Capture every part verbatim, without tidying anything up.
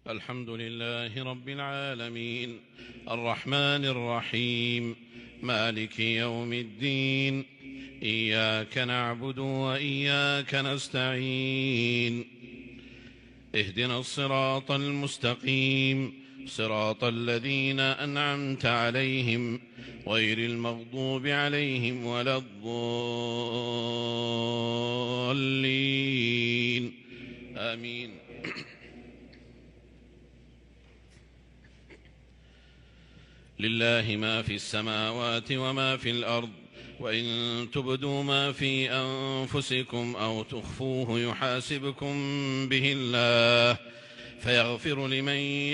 الحمد لله رب العالمين الرحمن الرحيم مالك يوم الدين إياك نعبد وإياك نستعين اهدنا الصراط المستقيم صراط الذين أنعمت عليهم غير المغضوب عليهم ولا الضالين آمين. لله ما في السماوات وما في الأرض وإن تبدوا ما في أنفسكم أو تخفوه يحاسبكم به الله فيغفر لمن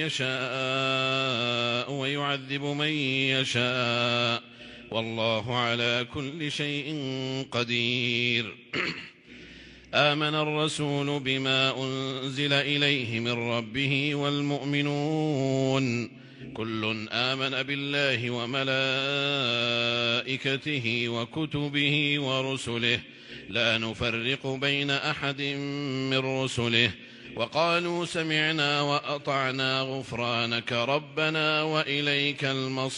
يشاء ويعذب من يشاء والله على كل شيء قدير. آمن الرسول بما أنزل إليه من ربه والمؤمنون كل آمن بالله وملائكته وكتبه ورسله لا نفرق بين أحد من رسله وقالوا سمعنا وأطعنا غفرانك ربنا وإليك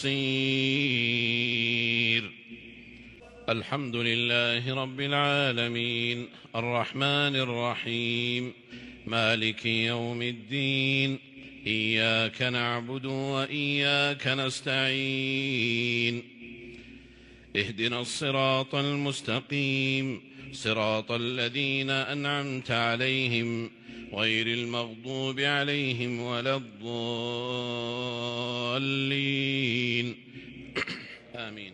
المصير. الحمد لله رب العالمين الرحمن الرحيم مالك يوم الدين إياك نعبد وإياك نستعين اهدنا الصراط المستقيم صراط الذين أنعمت عليهم غير المغضوب عليهم ولا الضالين آمين.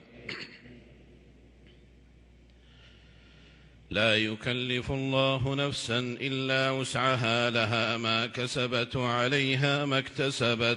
لا يكلف الله نفسا إلا وسعها لها ما كسبت وعليها ما اكتسبت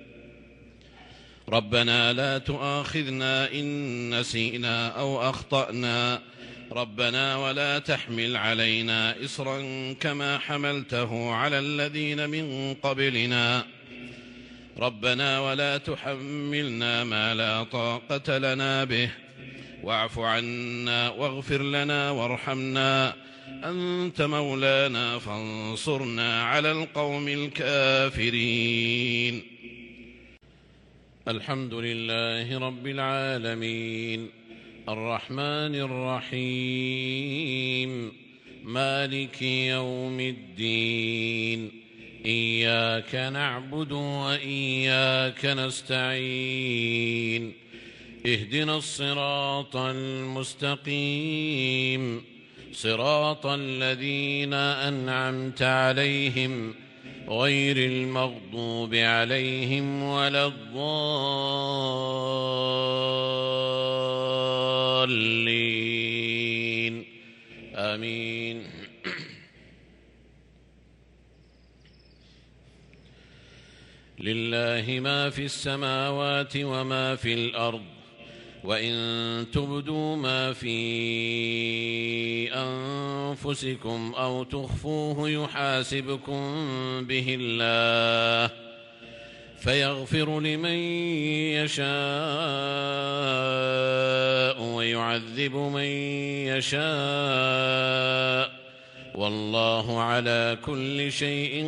ربنا لا تؤاخذنا إن نسينا أو أخطأنا ربنا ولا تحمل علينا إصرا كما حملته على الذين من قبلنا ربنا ولا تحملنا ما لا طاقة لنا به واعف عنا واغفر لنا وارحمنا أنت مولانا فانصرنا على القوم الكافرين. الحمد لله رب العالمين الرحمن الرحيم مالك يوم الدين إياك نعبد وإياك نستعين اهدنا الصراط المستقيم صراط الذين أنعمت عليهم غير المغضوب عليهم ولا الضالين آمين. لله ما في السماوات وما في الأرض وإن تبدوا ما في أنفسكم أو تخفوه يحاسبكم به الله فيغفر لمن يشاء ويعذب من يشاء والله على كل شيء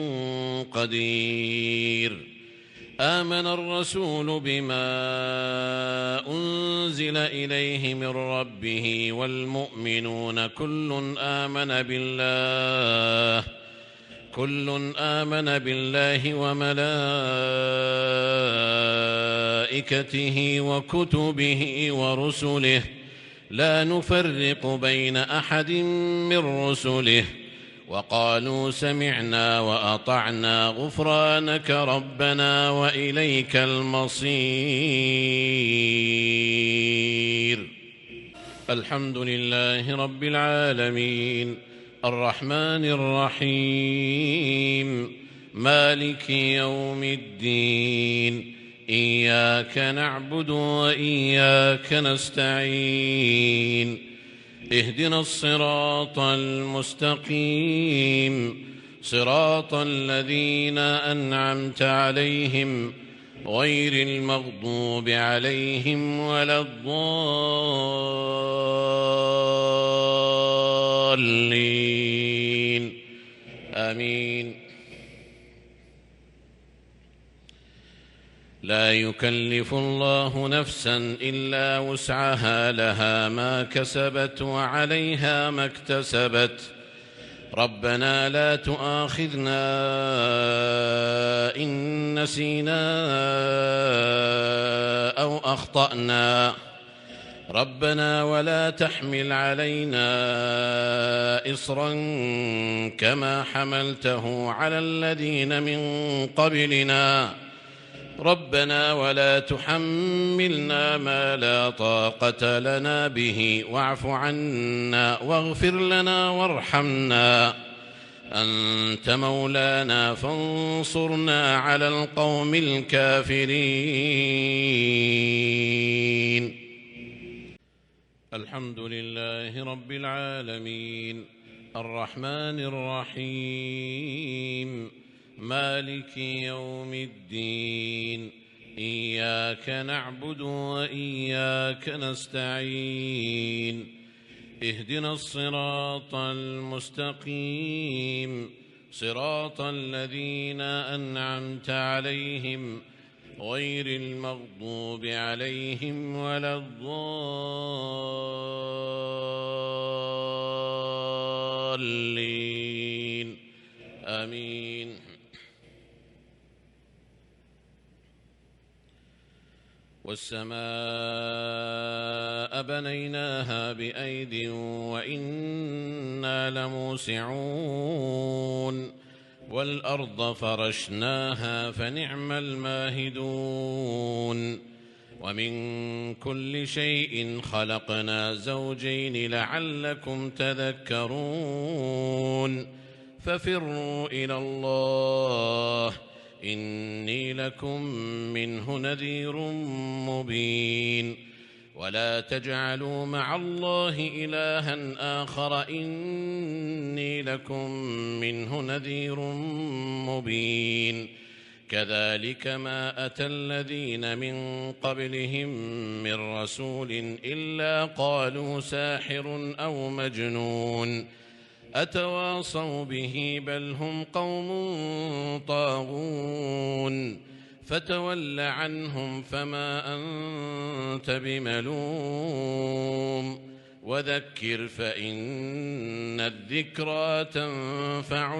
قدير. آمن الرسول بما أنزل إليه من ربه والمؤمنون كل آمن بالله كل آمن بالله وملائكته وكتبه ورسله لا نفرق بين أحد من رسله وقالوا سمعنا وأطعنا غفرانك ربنا وإليك المصير. الحمد لله رب العالمين الرحمن الرحيم مالك يوم الدين إياك نعبد وإياك نستعين اهدنا الصراط المستقيم صراط الذين أنعمت عليهم غير المغضوب عليهم ولا الضالين آمين. لا يكلف الله نفسا إلا وسعها لها ما كسبت وعليها ما اكتسبت ربنا لا تؤاخذنا إن نسينا أو أخطأنا ربنا ولا تحمل علينا إصرا كما حملته على الذين من قبلنا ربنا ولا تحملنا ما لا طاقة لنا به واعف عنا واغفر لنا وارحمنا أنت مولانا فانصرنا على القوم الكافرين. الحمد لله رب العالمين الرحمن الرحيم مالك يوم الدين إياك نعبد وإياك نستعين اهدنا الصراط المستقيم صراط الذين أنعمت عليهم غير المغضوب عليهم ولا الضالين آمين. والسماء بنيناها بأيد وإنا لموسعون والأرض فرشناها فنعم الماهدون ومن كل شيء خلقنا زوجين لعلكم تذكرون ففروا إلى الله إني لكم منه نذير مبين ولا تجعلوا مع الله إلها آخر إني لكم منه نذير مبين كذلك ما أتى الذين من قبلهم من رسول إلا قالوا ساحر أو مجنون أتواصوا به بل هم قوم طاغون فتول عنهم فما أنت بملوم وذكر فإن الذكرى تنفع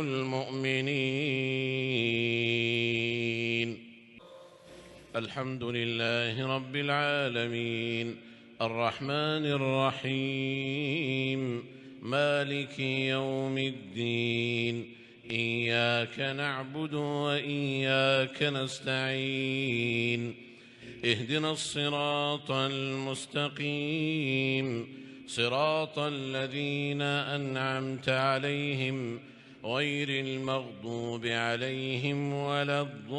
المؤمنين. الحمد لله رب العالمين الرحمن الرحيم مالك يوم الدين إياك نعبد وإياك نستعين اهدنا الصراط المستقيم صراط الذين أنعمت عليهم غير المغضوب عليهم ولا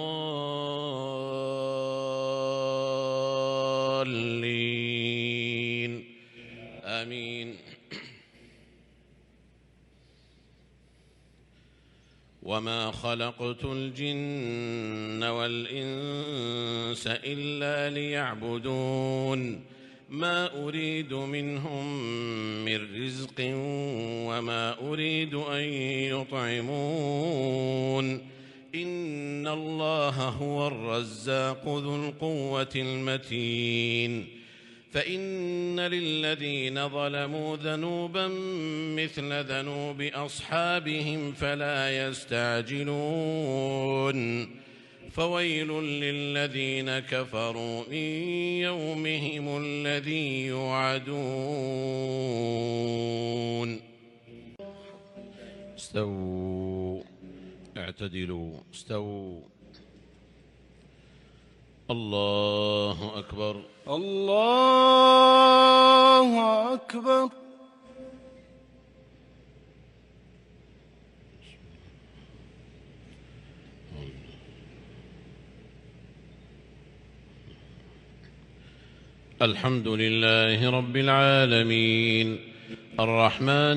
الضالين آمين. وما خلقت الجن والإنس إلا ليعبدون ما أريد منهم من رزق وما أريد أن يطعمون إن الله هو الرزاق ذو القوة المتين. فإن للذين ظلموا ذنوبا مثل ذنوب أصحابهم فلا يستعجلون فويل للذين كفروا من يومهم الذي يوعدون. استووا اعتدلوا استووا. الله أكبر الله أكبر. الحمد لله رب العالمين الرحمن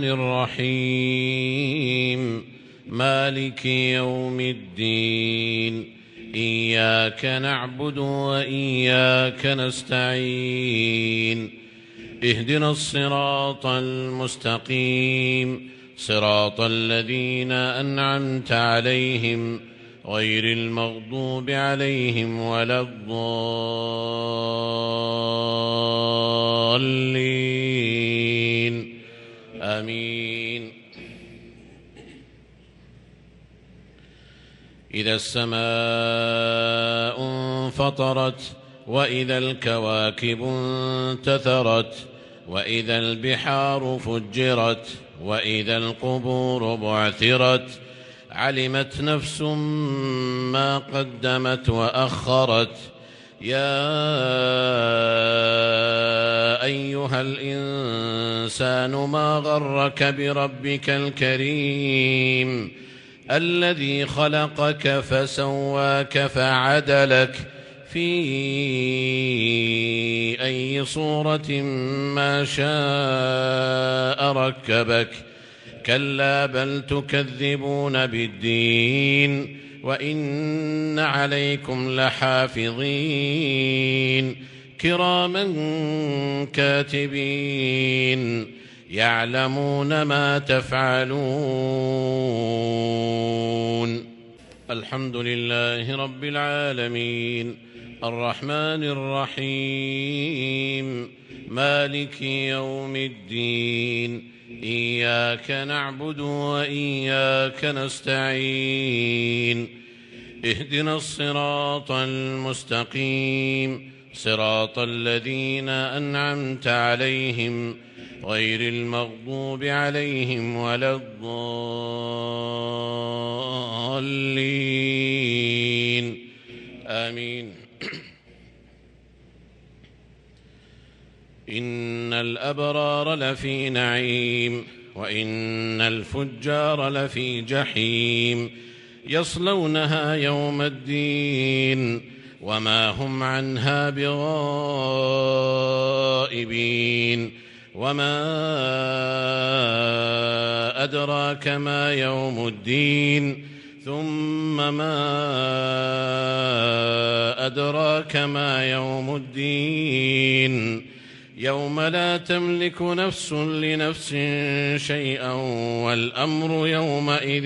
الرحيم مالك يوم الدين إياك نعبد وإياك نستعين اهدنا الصراط المستقيم صراط الذين أنعمت عليهم غير المغضوب عليهم ولا الضالين آمين. إذا السماء انفطرت وإذا الكواكب انتثرت وإذا البحار فجرت وإذا القبور بعثرت علمت نفس ما قدمت وأخرت. يا أيها الإنسان ما غرك بربك الكريم الذي خلقك فسواك فعدلك في أي صورة ما شاء ركبك. كلا بل تكذبون بالدين وإن عليكم لحافظين كراما كاتبين يعلمون ما تفعلون. الحمد لله رب العالمين الرحمن الرحيم مالك يوم الدين إياك نعبد وإياك نستعين اهدنا الصراط المستقيم صراط الذين أنعمت عليهم غير المغضوب عليهم ولا الضالين آمين. إن الأبرار لفي نعيم وإن الفجار لفي جحيم يصلونها يوم الدين وما هم عنها بغائبين. وما أدراك ما يوم الدين ثم ما أدراك ما يوم الدين يوم لا تملك نفس لنفس شيئا والأمر يومئذ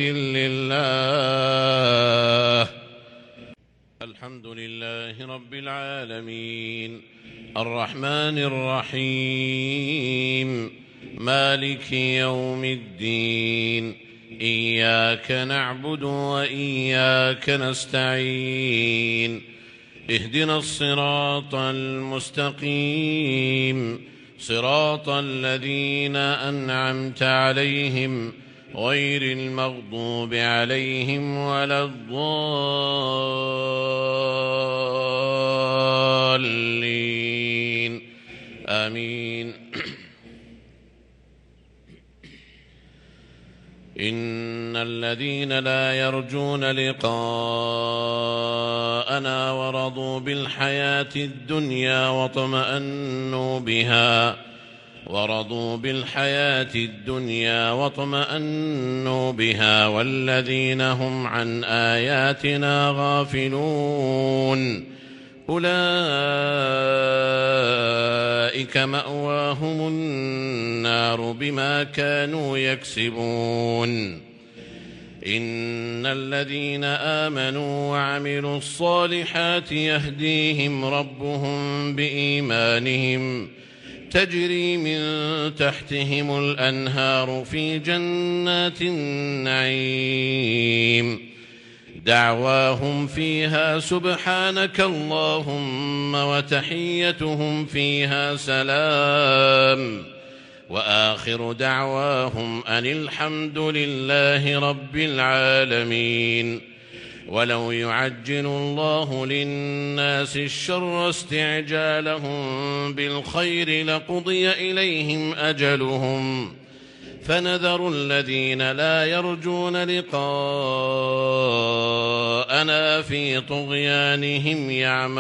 لله. الحمد لله رب العالمين الرحمن الرحيم مالك يوم الدين إياك نعبد وإياك نستعين اهدنا الصراط المستقيم صراط الذين أنعمت عليهم غير المغضوب عليهم ولا الضالين آمين. إن الذين لا يرجون لقاءنا ورضوا بالحياة الدنيا واطمأنوا بها ورضوا بالحياة الدنيا واطمأنوا بها والذين هم عن آياتنا غافلون أولئك مأواهم النار بما كانوا يكسبون. إن الذين آمنوا وعملوا الصالحات يهديهم ربهم بإيمانهم تجري من تحتهم الأنهار في جنات النعيم دعواهم فيها سبحانك اللهم وتحيتهم فيها سلام وآخر دعواهم أن الحمد لله رب العالمين. ولو يعجل الله للناس الشر استعجالهم بالخير لقضي إليهم أجلهم فنذر الذين لا يرجون لقاءنا في طغيانهم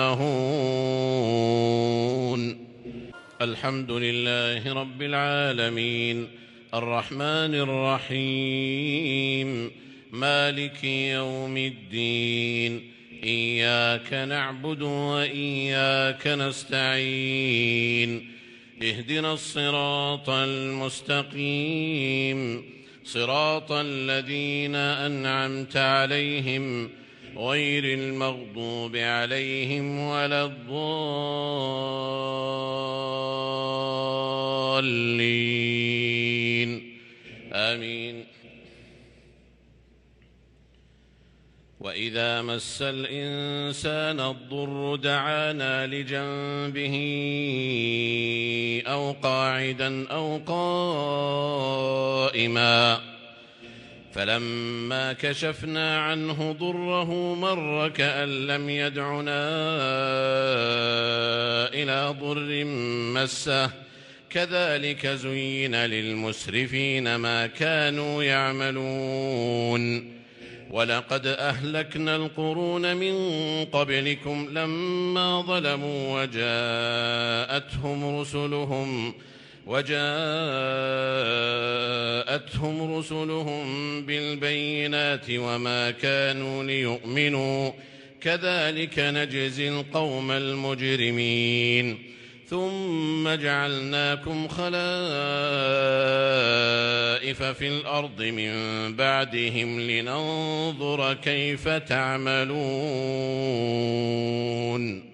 يعمهون. الحمد لله رب العالمين الرحمن الرحيم مالك يوم الدين إياك نعبد وإياك نستعين اهدنا الصراط المستقيم صراط الذين أنعمت عليهم غير المغضوب عليهم ولا الضالين آمين. وإذا مس الإنسان الضر دعانا لجنبه أو قاعدا أو قائما فلما كشفنا عنه ضره مر كأن لم يدعنا إلى ضر مسه كذلك زين للمسرفين ما كانوا يعملون. ولقد أهلكنا القرون من قبلكم لما ظلموا وجاءتهم رسلهم وجاءتهم رسلهم بالبينات وما كانوا ليؤمنوا كذلك نجزي القوم المجرمين. ثم جعلناكم خلائف في الأرض من بعدهم لننظر كيف تعملون.